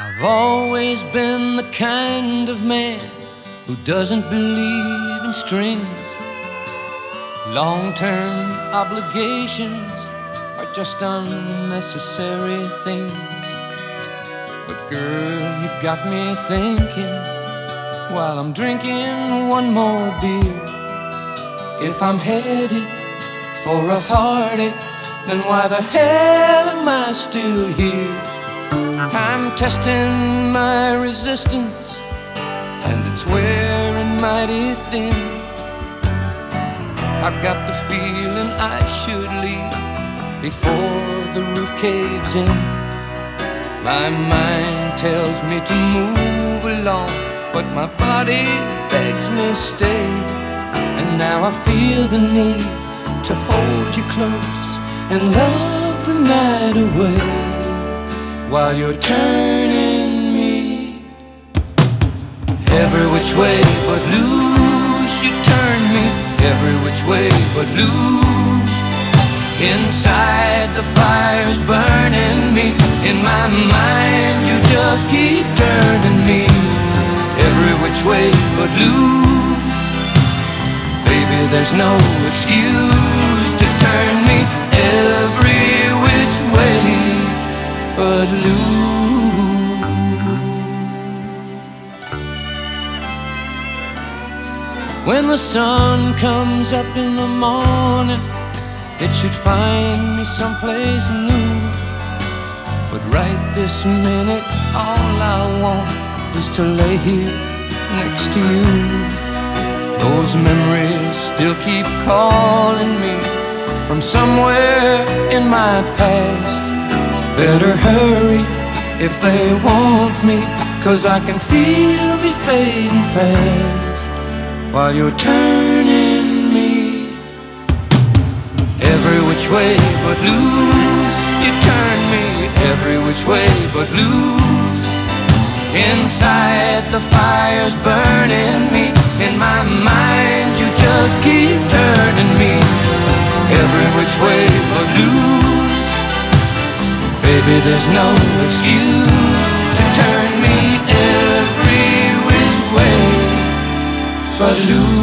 I've always been the kind of man who doesn't believe in strings. Long-term obligations are just unnecessary things. But girl, you've got me thinking while I'm drinking one more beer. If I'm headed for a heartache, then why the hell am I still here? I'm testing my resistance, and it's wearing mighty thin. I've got the feeling I should leave before the roof caves in. My mind tells me to move along, but my body begs me stay. And now I feel the need to hold you close and love the night away while you're turning me every which way but loose. You turn me every which way but loose. Inside the fire's burning me. In my mind you just keep turning me every which way but loose. Baby, there's no excuse to turn me every which way but loose. When the sun comes up in the morning, it should find me someplace new. But right this minute, all I want is to lay here next to you. Those memories still keep calling me from somewhere in my past. Better hurry if they want me, 'cause I can feel me fading fast while you're turning me every which way but loose. You turn me every which way but loose. Inside the fire's burning me. In my mind you just keep turning me every which way but loose. Baby, there's no excuse to turn me every which way but loose.